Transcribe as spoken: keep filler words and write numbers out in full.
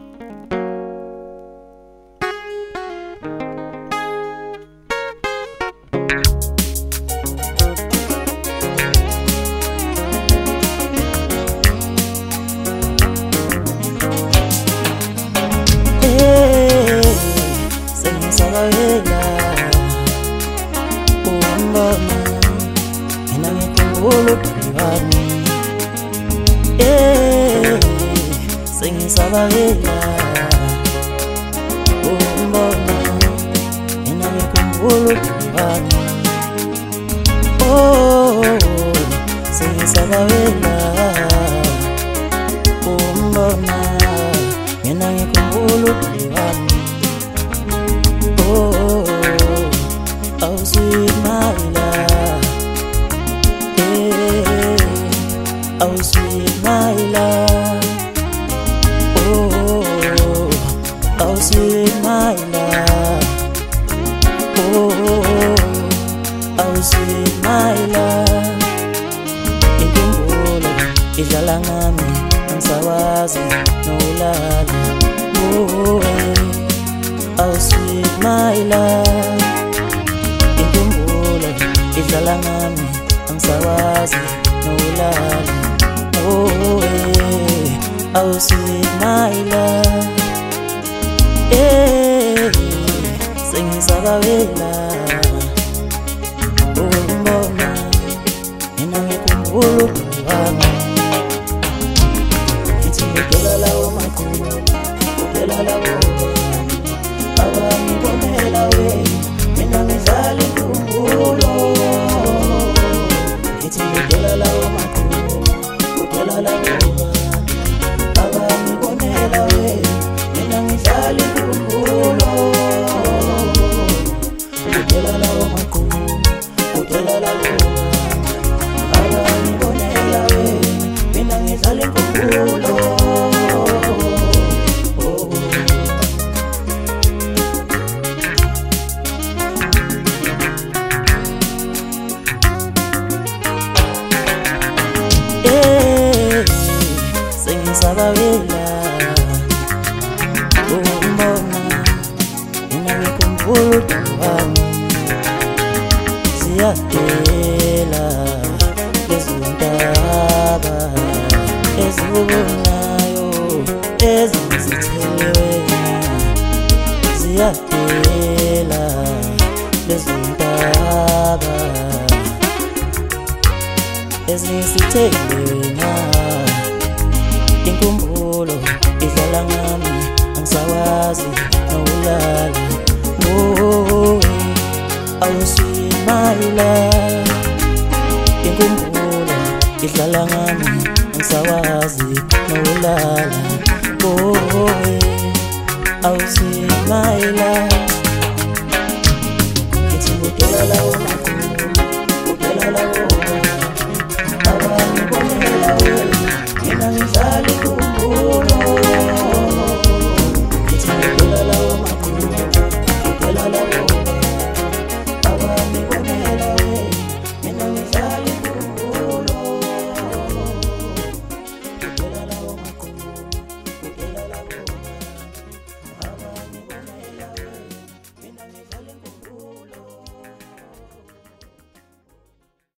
Sengisabela umbona mina ngikhumbula ubani eh sengisabela umbona mina ngikhumbula ubani oh sengisabela umbona mina ngikhumbula ubani oh, oh, sweet my love, hey, oh, sweet my love, oh, oh, sweet my love, oh, oh, sweet my love. Inkumbulo idlala ngami angisawazi nolala, oh, oh sweet my love. Inkumbulo idlala ngami angisawazi nolala, oh hey, oh sweet my love. Eh sengisabela umbona mina ngikhumbula ubani ngithi ngidela lawo makhulu udela lawo abangibonela we mina ngidlala inkumbulo ngithi ngidela lawo makhulu udela lawo abangibonela we mina ngidlala inkumbulo udela lawo makhulu udela lawo abangibonela we mina ngidlala inkumbulo. Sengisabela umbona mina ngikhumbula ubani ziyadela lezintaba ezibonayo ezizithelewe ziyadela lezintaba ezizithelewe inkumbulo idlala ngami angisawazi nolala, oh oh sweet my love. Inkumbulo idlala ngami angisawazi nolala, oh oh sweet my love. Ngithi udela lawo makhulu udela lawo